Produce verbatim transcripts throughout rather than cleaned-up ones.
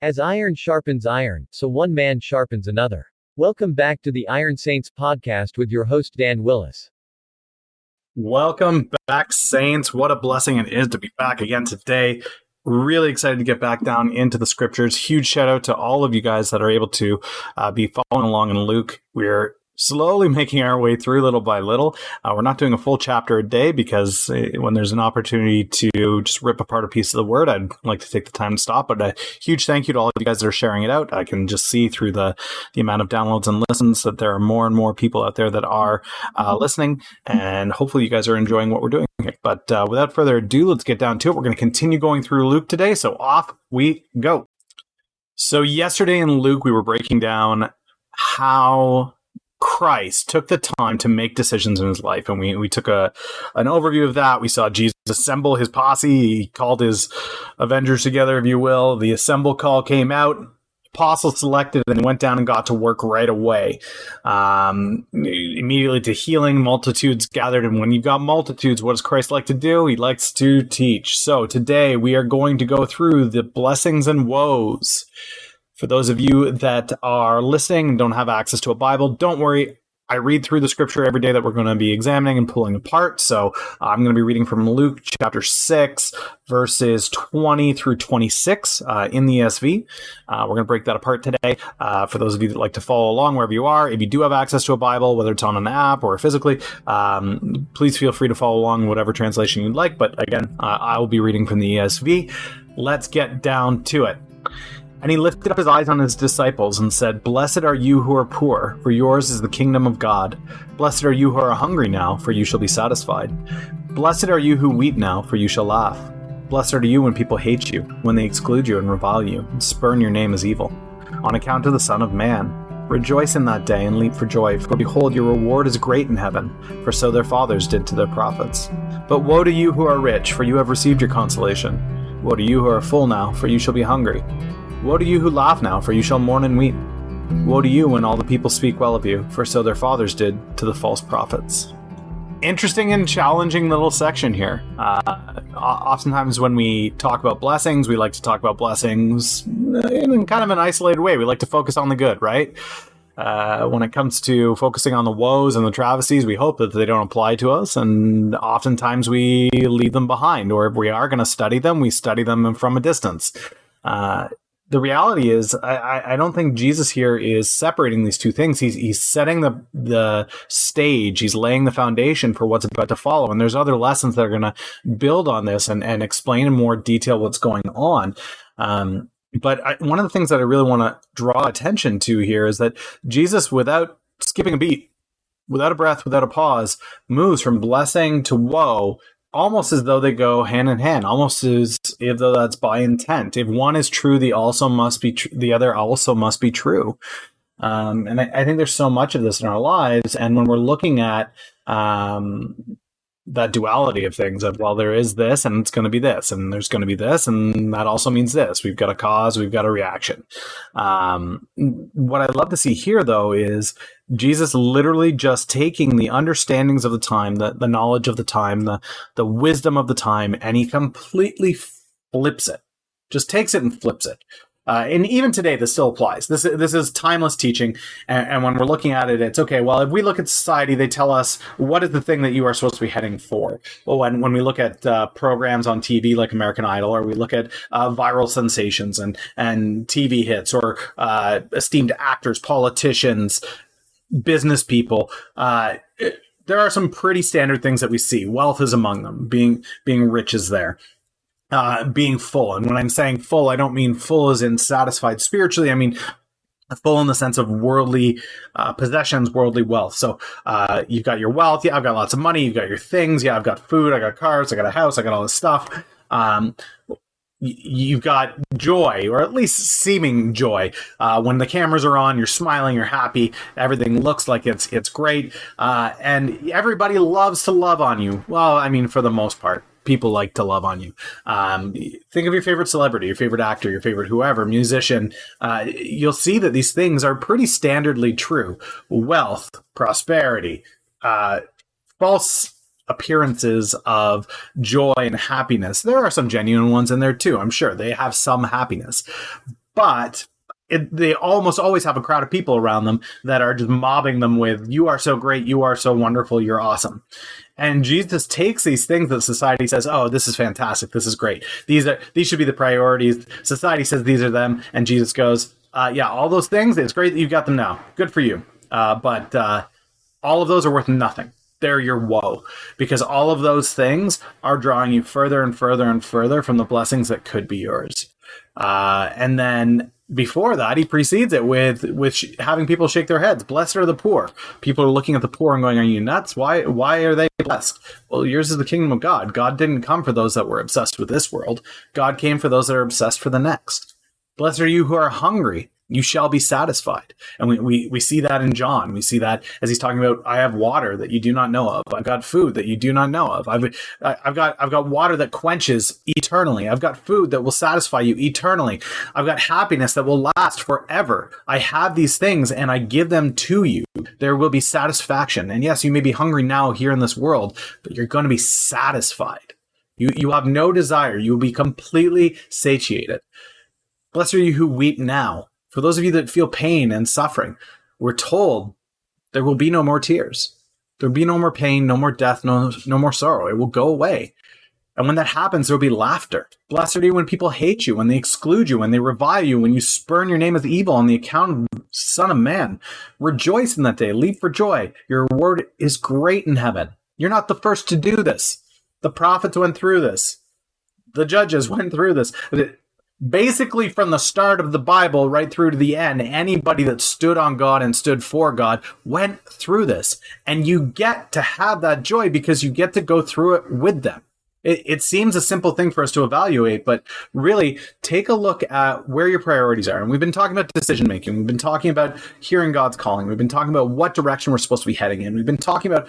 As iron sharpens iron, so one man sharpens another. Welcome back to the Iron Saints podcast with your host Dan Willis. Welcome back, Saints. What a blessing it is to be back again today. Really excited to get back down into the scriptures. Huge shout out to all of you guys that are able to uh, be following along in Luke. We're slowly making our way through little by little. Uh, we're not doing a full chapter a day because uh, when there's an opportunity to just rip apart a piece of the word, I'd like to take the time to stop. But a huge thank you to all of you guys that are sharing it out. I can just see through the, the amount of downloads and listens that there are more and more people out there that are uh, listening. And hopefully you guys are enjoying what we're doing here. But uh, without further ado, let's get down to it. We're going to continue going through Luke today. So off we go. So yesterday in Luke, we were breaking down how Christ took the time to make decisions in his life. And we, we took a an overview of that. We saw Jesus assemble his posse. He called his Avengers together, if you will. The assemble call came out. Apostles selected and went down and got to work right away. Um, immediately to healing, multitudes gathered. And when you've got multitudes, what does Christ like to do? He likes to teach. So today we are going to go through the blessings and woes. For those of you that are listening and don't have access to a Bible, don't worry. I read through the scripture every day that we're going to be examining and pulling apart. So uh, I'm going to be reading from Luke chapter six, verses twenty through twenty-six uh, in the E S V. Uh, we're going to break that apart today. Uh, for those of you that like to follow along wherever you are, if you do have access to a Bible, whether it's on an app or physically, um, please feel free to follow along in whatever translation you'd like. But again, uh, I will be reading from the E S V. Let's get down to it. And he lifted up his eyes on his disciples and said, "Blessed are you who are poor, for yours is the kingdom of God. Blessed are you who are hungry now, for you shall be satisfied. Blessed are you who weep now, for you shall laugh. Blessed are you when people hate you, when they exclude you and revile you, and spurn your name as evil, on account of the Son of Man. Rejoice in that day and leap for joy, for behold, your reward is great in heaven, for so their fathers did to their prophets. But woe to you who are rich, for you have received your consolation. Woe to you who are full now, for you shall be hungry. Woe to you who laugh now, for you shall mourn and weep. Woe to you when all the people speak well of you, for so their fathers did to the false prophets." Interesting and challenging little section here. Uh, oftentimes when we talk about blessings, we like to talk about blessings in kind of an isolated way. We like to focus on the good, right? Uh, when it comes to focusing on the woes and the travesties, we hope that they don't apply to us, and oftentimes we leave them behind, or if we are going to study them, we study them from a distance. Uh, The reality is, I, I don't think Jesus here is separating these two things. He's he's setting the the stage. He's laying the foundation for what's about to follow. And there's other lessons that are going to build on this and, and explain in more detail what's going on. Um, but I, one of the things that I really want to draw attention to here is that Jesus, without skipping a beat, without a breath, without a pause, moves from blessing to woe, almost as though they go hand in hand, almost as if though that's by intent. If one is true, the also must be tr- the other also must be true. Um, and I, I think there's so much of this in our lives. And when we're looking at um, that duality of things, of, well, there is this and it's going to be this, and there's going to be this, and that also means this. We've got a cause, we've got a reaction. Um, what I love to see here, though, is Jesus literally just taking the understandings of the time, the, the knowledge of the time, the, the wisdom of the time, and he completely flips it. Just takes it and flips it. Uh, and even today, this still applies. This, this is timeless teaching. And, and when we're looking at it, it's okay. Well, if we look at society, they tell us what is the thing that you are supposed to be heading for. Well, when, when we look at uh, programs on T V like American Idol, or we look at uh, viral sensations and, and T V hits, or uh, esteemed actors, politicians, business people, uh, it, there are some pretty standard things that we see. Wealth is among them. Being being rich is there. Uh, being full. And when I'm saying full, I don't mean full as in satisfied spiritually. I mean full in the sense of worldly uh, possessions, worldly wealth. So uh, you've got your wealth. Yeah, I've got lots of money. You've got your things. Yeah, I've got food. I got cars. I got a house. I got all this stuff. Um, you've got joy, or at least seeming joy. Uh, when the cameras are on, you're smiling, you're happy. Everything looks like it's it's great. Uh, and everybody loves to love on you. Well, I mean, for the most part. People like to love on you. Um, think of your favorite celebrity, your favorite actor, your favorite whoever, musician. Uh, you'll see that these things are pretty standardly true. Wealth, prosperity, uh, false appearances of joy and happiness. There are some genuine ones in there too. I'm sure they have some happiness. but it, they almost always have a crowd of people around them that are just mobbing them with, you are so great, you are so wonderful, you're awesome. And Jesus takes these things that society says, oh, this is fantastic, this is great, these are these should be the priorities. Society says these are them, and Jesus goes, uh, yeah, all those things, it's great that you got them now. Good for you. Uh, but uh, all of those are worth nothing. They're your woe, because all of those things are drawing you further and further and further from the blessings that could be yours. Uh, and then before that, he precedes it with with sh- having people shake their heads. Blessed are the poor. People are looking at the poor and going, are you nuts? Why why are they blessed? Well, yours is the kingdom of God. God didn't come for those that were obsessed with this world. God came for those that are obsessed for the next. Blessed are you who are hungry. You shall be satisfied. And we, we, we see that in John. We see that as he's talking about, I have water that you do not know of. I've got food that you do not know of. I've, I've got, I've got water that quenches eternally. I've got food that will satisfy you eternally. I've got happiness that will last forever. I have these things and I give them to you. There will be satisfaction. And yes, you may be hungry now here in this world, but you're going to be satisfied. You, you have no desire. You will be completely satiated. Blessed are you who weep now. For those of you that feel pain and suffering, we're told there will be no more tears. There will be no more pain, no more death, no, no more sorrow. It will go away. And when that happens, there will be laughter. Blessed are you when people hate you, when they exclude you, when they revile you, when you spurn your name as evil on the account of the Son of Man. Rejoice in that day. Leap for joy. Your reward is great in heaven. You're not the first to do this. The prophets went through this. The judges went through this. Basically, from the start of the Bible right through to the end, anybody that stood on God and stood for God went through this. And you get to have that joy because you get to go through it with them. It, it seems a simple thing for us to evaluate, but really take a look at where your priorities are. And we've been talking about decision making. We've been talking about hearing God's calling. We've been talking about what direction we're supposed to be heading in. We've been talking about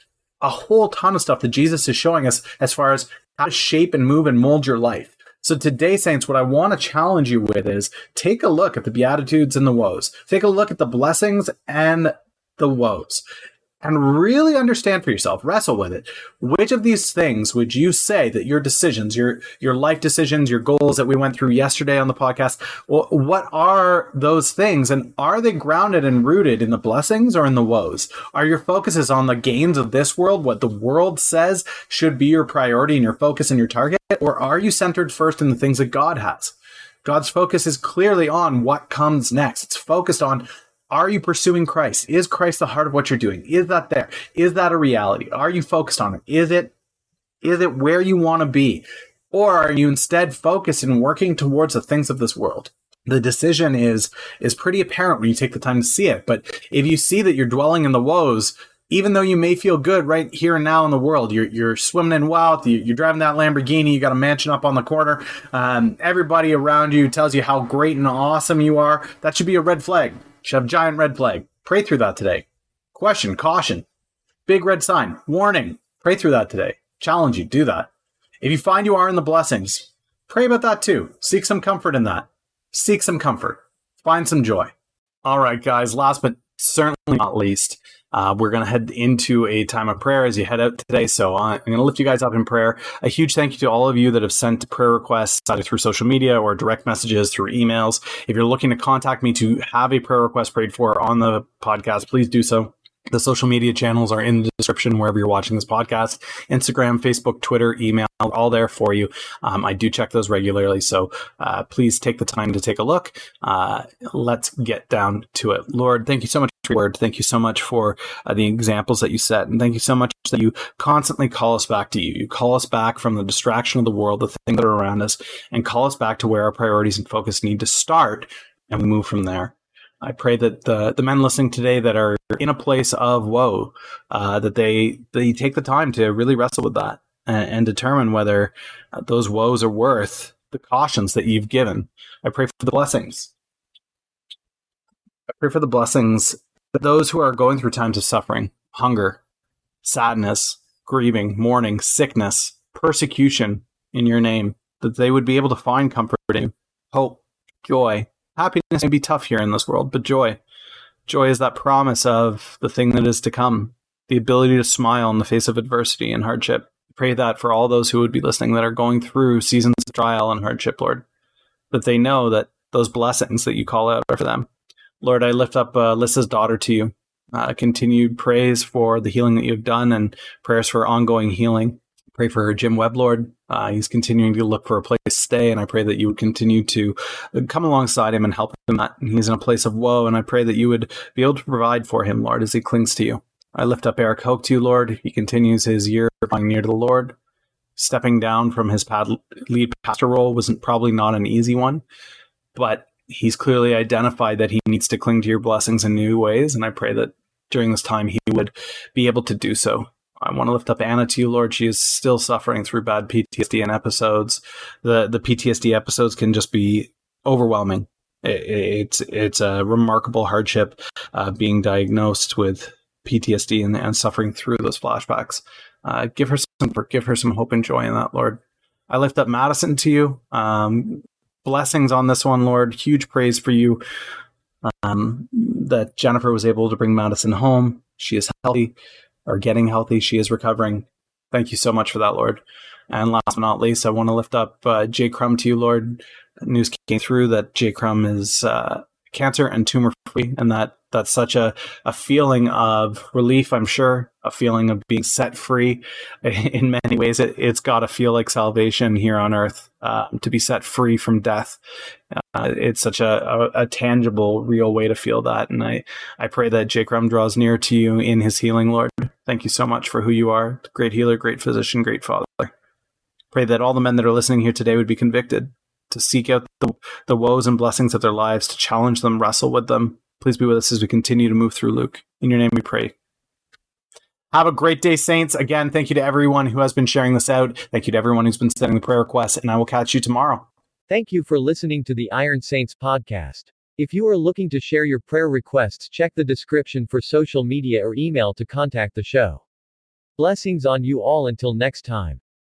a whole ton of stuff that Jesus is showing us as far as how to shape and move and mold your life. So today, saints, what I want to challenge you with is take a look at the Beatitudes and the woes. Take a look at the blessings and the woes. And really understand for yourself, wrestle with it. Which of these things would you say that your decisions, your your life decisions, your goals that we went through yesterday on the podcast, well, what are those things? And are they grounded and rooted in the blessings or in the woes? Are your focuses on the gains of this world, what the world says should be your priority and your focus and your target? Or are you centered first in the things that God has? God's focus is clearly on what comes next. It's focused on, are you pursuing Christ? Is Christ the heart of what you're doing? Is that there? Is that a reality? Are you focused on it? Is it, is it where you want to be? Or are you instead focused in working towards the things of this world? The decision is, is pretty apparent when you take the time to see it. But if you see that you're dwelling in the woes, even though you may feel good right here and now in the world, you're you're swimming in wealth, you, you're driving that Lamborghini, you got a mansion up on the corner, um, everybody around you tells you how great and awesome you are, that should be a red flag. You should have a giant red flag. Pray through that today. Question, caution, big red sign, warning. Pray through that today. Challenge you, do that. If you find you are in the blessings, pray about that too. Seek some comfort in that. Seek some comfort. Find some joy. All right, guys, last but certainly not least, Uh, we're going to head into a time of prayer as you head out today. So uh, I'm going to lift you guys up in prayer. A huge thank you to all of you that have sent prayer requests either through social media or direct messages through emails. If you're looking to contact me to have a prayer request prayed for on the podcast, please do so. The social media channels are in the description wherever you're watching this podcast. Instagram, Facebook, Twitter, email, all there for you. Um, I do check those regularly, so uh, please take the time to take a look. Uh, let's get down to it. Lord, thank you so much for your word. Thank you so much for uh, the examples that you set. And thank you so much that you constantly call us back to you. You call us back from the distraction of the world, the things that are around us, and call us back to where our priorities and focus need to start, and we move from there. I pray that the, the men listening today that are in a place of woe, uh, that they they take the time to really wrestle with that and, and determine whether uh, those woes are worth the cautions that you've given. I pray for the blessings. I pray for the blessings that those who are going through times of suffering, hunger, sadness, grieving, mourning, sickness, persecution in your name, that they would be able to find comfort in hope, joy. Happiness may be tough here in this world, but joy. Joy is that promise of the thing that is to come, the ability to smile in the face of adversity and hardship. Pray that for all those who would be listening that are going through seasons of trial and hardship, Lord, that they know that those blessings that you call out for them. Lord, I lift up uh, Lissa's daughter to you. Uh, continued praise for the healing that you've done and prayers for ongoing healing. Pray for her Jim Webb, Lord. Uh, he's continuing to look for a place to stay, and I pray that you would continue to come alongside him and help him. He's in a place of woe, and I pray that you would be able to provide for him, Lord, as he clings to you. I lift up Eric Hoke to you, Lord. He continues his year drawing near to the Lord. Stepping down from his pad- lead pastor role wasn't probably not an easy one, but he's clearly identified that he needs to cling to your blessings in new ways, and I pray that during this time he would be able to do so. I want to lift up Anna to you, Lord. She is still suffering through bad P T S D and episodes. The the P T S D episodes can just be overwhelming. It, it's it's a remarkable hardship uh, being diagnosed with P T S D and, and suffering through those flashbacks. Uh, give her some give her some hope and joy in that, Lord. I lift up Madison to you. Um, blessings on this one, Lord. Huge praise for you um, that Jennifer was able to bring Madison home. She is healthy. Are getting healthy. She is recovering. Thank you so much for that, Lord. And last but not least, I want to lift up uh, Jay Crum to you, Lord. News came through that Jay Crum is uh, cancer and tumor free, and that that's such a, a feeling of relief, I'm sure, a feeling of being set free. In many ways, it, it's got to feel like salvation here on earth, uh, to be set free from death. Uh, it's such a, a, a tangible, real way to feel that. And I, I pray that Jake Rum draws near to you in his healing, Lord. Thank you so much for who you are. Great healer, great physician, great father. Pray that all the men that are listening here today would be convicted to seek out the, the woes and blessings of their lives, to challenge them, wrestle with them. Please be with us as we continue to move through Luke. In your name we pray. Have a great day, saints. Again, thank you to everyone who has been sharing this out. Thank you to everyone who's been sending the prayer requests, and I will catch you tomorrow. Thank you for listening to the Iron Saints podcast. If you are looking to share your prayer requests, check the description for social media or email to contact the show. Blessings on you all until next time.